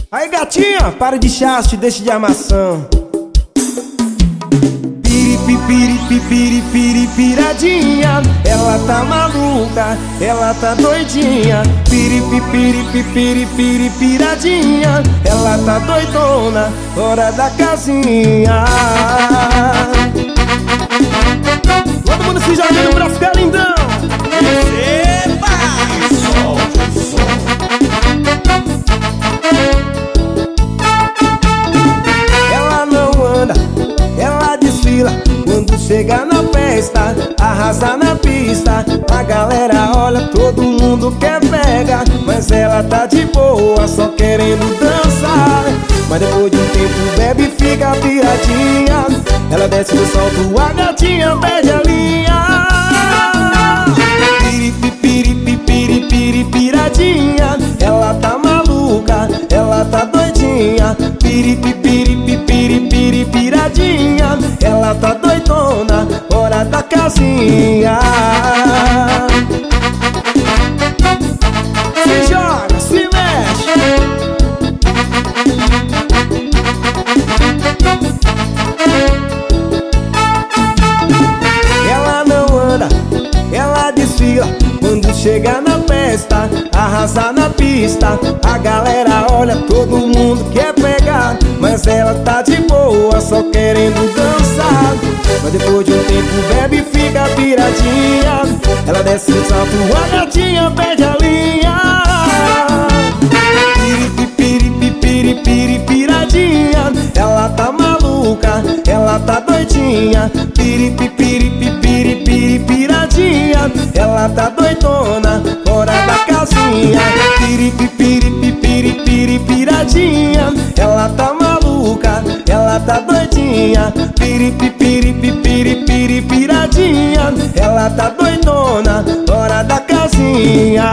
Aí gatinha, para de chaste, deixa de armação. Piradinha, ela tá maluca, ela tá doidinha. Piradinha, ela tá doidona, hora da casinha. Todo mundo se jogando pra ficar lindão. Epa! Solte o som. Ela não anda, ela desfila. Quando chega na festa, arrasa na pista. A galera olha, todo mundo quer pegar, mas ela tá de boa, só querendo dançar. Mas depois de um tempo bebe e fica piradinha. Ela desce no salto, a gatinha perde a linha. Piradinha, ela tá maluca, ela tá doidinha. Piradinha, ela tá doidona, hora da casinha. Se joga, se mexe. Ela não anda, ela desfila. Quando chega na festa, arrasa na pista. A galera olha, todo mundo quer pegar, mas ela tá de boa, só querendo dançar. Mas depois de um tempo bebe e fica piradinha. Ela desce no salto, a gatinha perde a linha. Piradinha, ela tá maluca, ela tá doidinha. Piradinha, ela tá doidona, fora da casinha. Piradinha, ela tá maluca, ela tá doidinha. Piradinha, ela tá doidona, fora da casinha.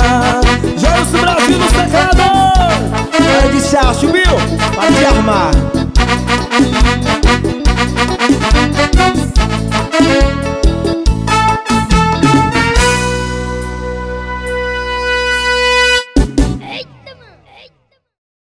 Joga o Brasil no secador. Para de chacho, viu? Para de armar.